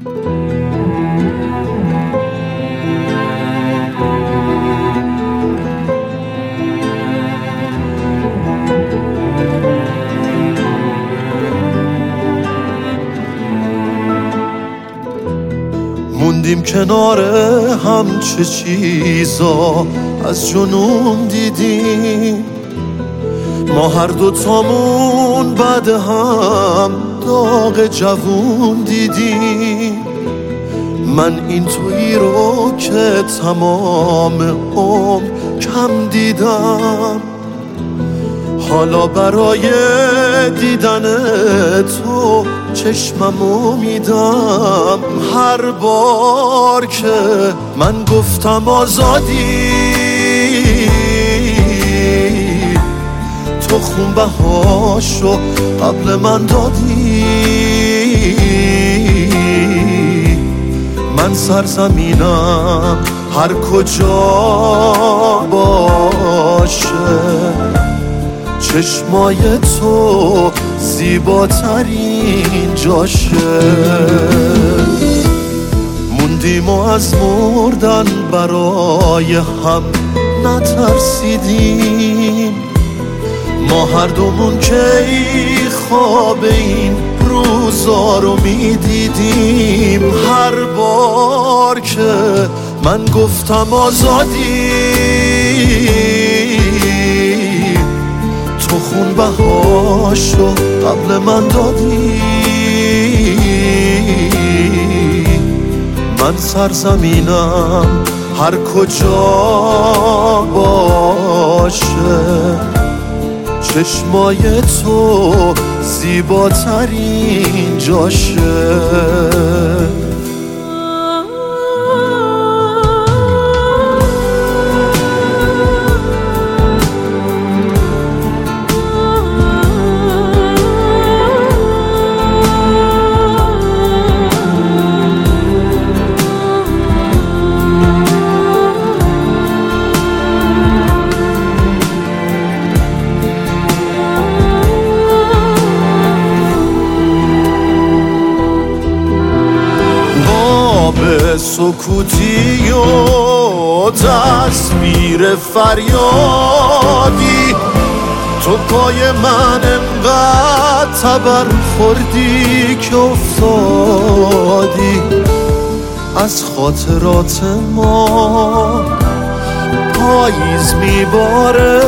موندیم کنار هم، چه چیزا از جنون دیدیم. ما هر دوتامون بعد هم داغ جوون دیدیم. من این تویی رو که تمام عمر کم دیدم، حالا برای دیدن تو چشممو میدم. هر بار که من گفتم آزادی، تو خونبهاشو قبل من دادی. من سرزمینم هر کجا باشه، چشمای تو زیباترین جاشه. موندیم و از مردن برای هم نترسیدیم. ما هر دومون که خواب این روزا رو میدیدیم. هر بار که من گفتم آزادی، تو خونبهاشو قبل من دادی. من سرزمینم هر کجا باشه، چشمای تو زیباترین جاشه. به سکوتی و تصویر فریادی، تو پای من انقدر تبر خوردی که افتادی. از خاطرات ما پاییز میباره،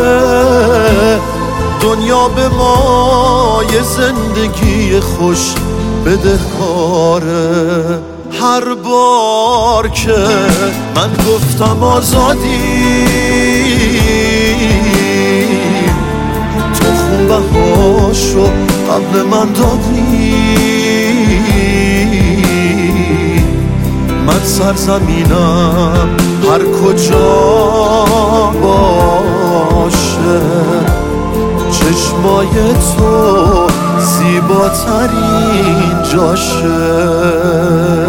دنیا به ما یه زندگی خوش بدهکاره. هر بار که من گفتم آزادی، تو خونبهاشو قبل من دادی. من سرزمینم هر کجا باشه، چشمای تو زیباترین جاشه.